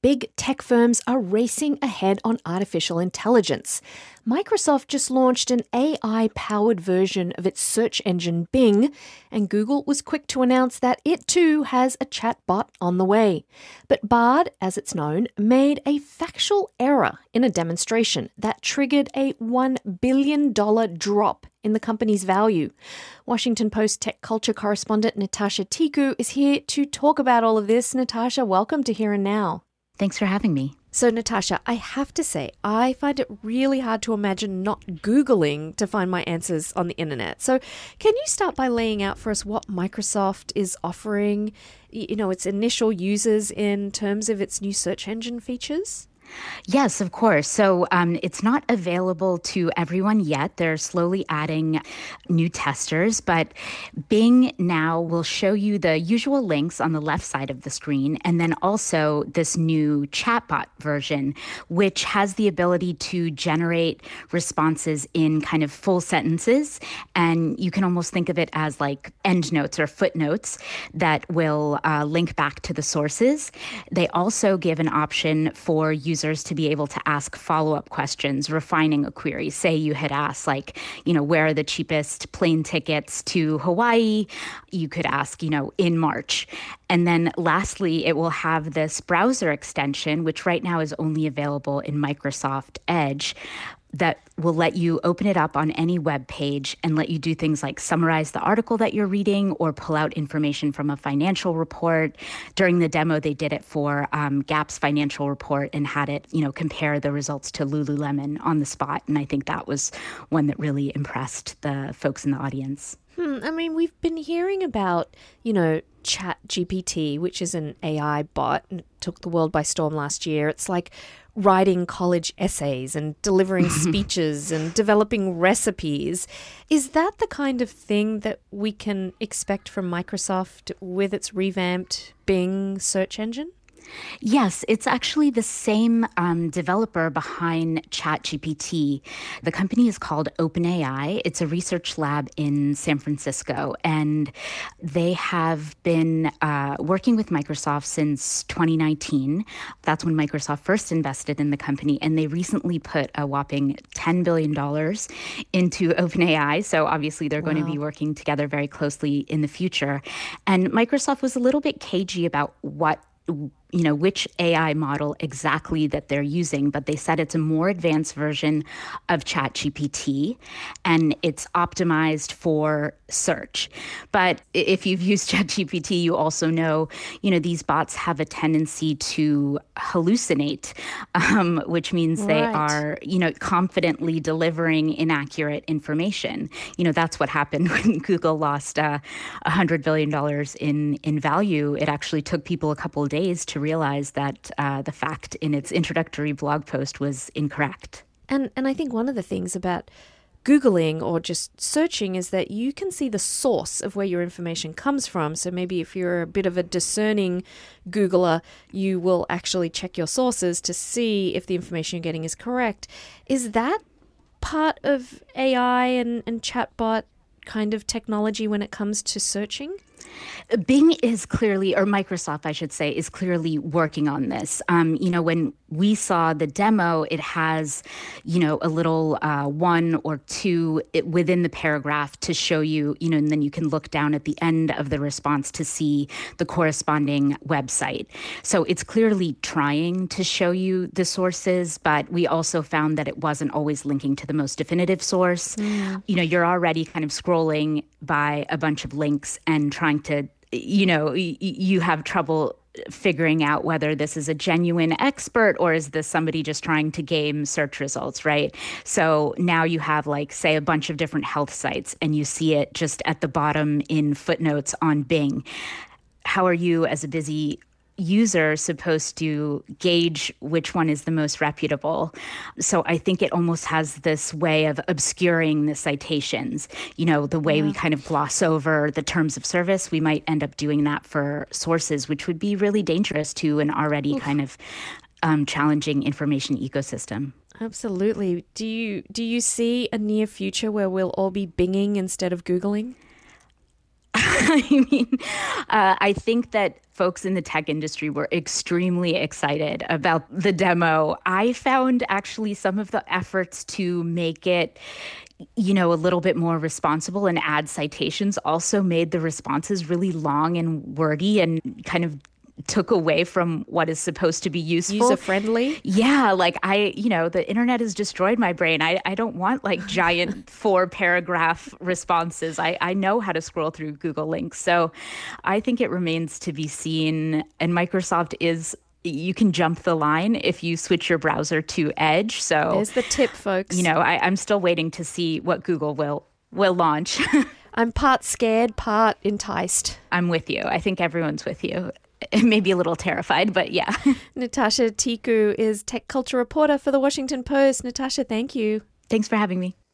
big tech firms are racing ahead on artificial intelligence. Microsoft just launched an AI-powered version of its search engine Bing, and Google was quick to announce that it too has a chatbot on the way. But Bard, as it's known, made a factual error in a demonstration that triggered a $1 billion drop in the company's value. Washington Post tech culture correspondent Natasha Tiku is here to talk about all of this. Natasha, welcome to Here and Now. Thanks for having me. So, Natasha, I have to say, I find it really hard to imagine not Googling to find my answers on the internet. So can you start by laying out for us what Microsoft is offering, its initial users in terms of its new search engine features? Yes, of course. So it's not available to everyone yet. They're slowly adding new testers, but Bing now will show you the usual links on the left side of the screen, and then also this new chatbot version, which has the ability to generate responses in kind of full sentences. And you can almost think of it as like endnotes or footnotes that will link back to the sources. They also give an option for users to be able to ask follow-up questions, refining a query. Say you had asked, where are the cheapest plane tickets to Hawaii? You could ask, in March. And then lastly, it will have this browser extension, which right now is only available in Microsoft Edge, that will let you open it up on any web page and let you do things like summarize the article that you're reading or pull out information from a financial report. During the demo, they did it for Gap's financial report and had it, compare the results to Lululemon on the spot. And I think that was one that really impressed the folks in the audience. We've been hearing about, ChatGPT, which is an AI bot, and it took the world by storm last year. It's like writing college essays and delivering speeches and developing recipes. Is that the kind of thing that we can expect from Microsoft with its revamped Bing search engine? Yes, it's actually the same developer behind ChatGPT. The company is called OpenAI. It's a research lab in San Francisco, and they have been working with Microsoft since 2019. That's when Microsoft first invested in the company, and they recently put a whopping $10 billion into OpenAI. So obviously they're going to be working together very closely in the future. And Microsoft was a little bit cagey about which AI model exactly that they're using, but they said it's a more advanced version of ChatGPT and it's optimized for search. But if you've used ChatGPT, you also know, these bots have a tendency to hallucinate, which means they are, confidently delivering inaccurate information. That's what happened when Google lost $100 billion in value. It actually took people a couple of days to realize that the fact in its introductory blog post was incorrect. And I think one of the things about Googling or just searching is that you can see the source of where your information comes from. So maybe if you're a bit of a discerning Googler, you will actually check your sources to see if the information you're getting is correct. Is that part of AI and chatbot kind of technology when it comes to searching? Bing is clearly, or Microsoft, I should say, is clearly working on this. When we saw the demo, it has, a little one or two within the paragraph to show you, and then you can look down at the end of the response to see the corresponding website. So it's clearly trying to show you the sources, but we also found that it wasn't always linking to the most definitive source. You're already kind of scrolling by a bunch of links and trying to, you have trouble figuring out whether this is a genuine expert or is this somebody just trying to game search results, right? So now you have say a bunch of different health sites and you see it just at the bottom in footnotes on Bing. How are you as a busy user supposed to gauge which one is the most reputable? So I think it almost has this way of obscuring the citations. The way we kind of gloss over the terms of service, we might end up doing that for sources, which would be really dangerous to an already kind of challenging information ecosystem. Absolutely. Do you see a near future where we'll all be Binging instead of Googling? I think that folks in the tech industry were extremely excited about the demo. I found actually some of the efforts to make it, a little bit more responsible and add citations also made the responses really long and wordy and kind of took away from what is supposed to be useful. User-friendly? Yeah, the internet has destroyed my brain. I don't want giant 4-paragraph responses. I know how to scroll through Google links. So I think it remains to be seen. And Microsoft you can jump the line if you switch your browser to Edge. So there's the tip, folks. I'm still waiting to see what Google will launch. I'm part scared, part enticed. I'm with you. I think everyone's with you. Maybe a little terrified, but yeah. Natasha Tiku is tech culture reporter for The Washington Post. Natasha, thank you. Thanks for having me.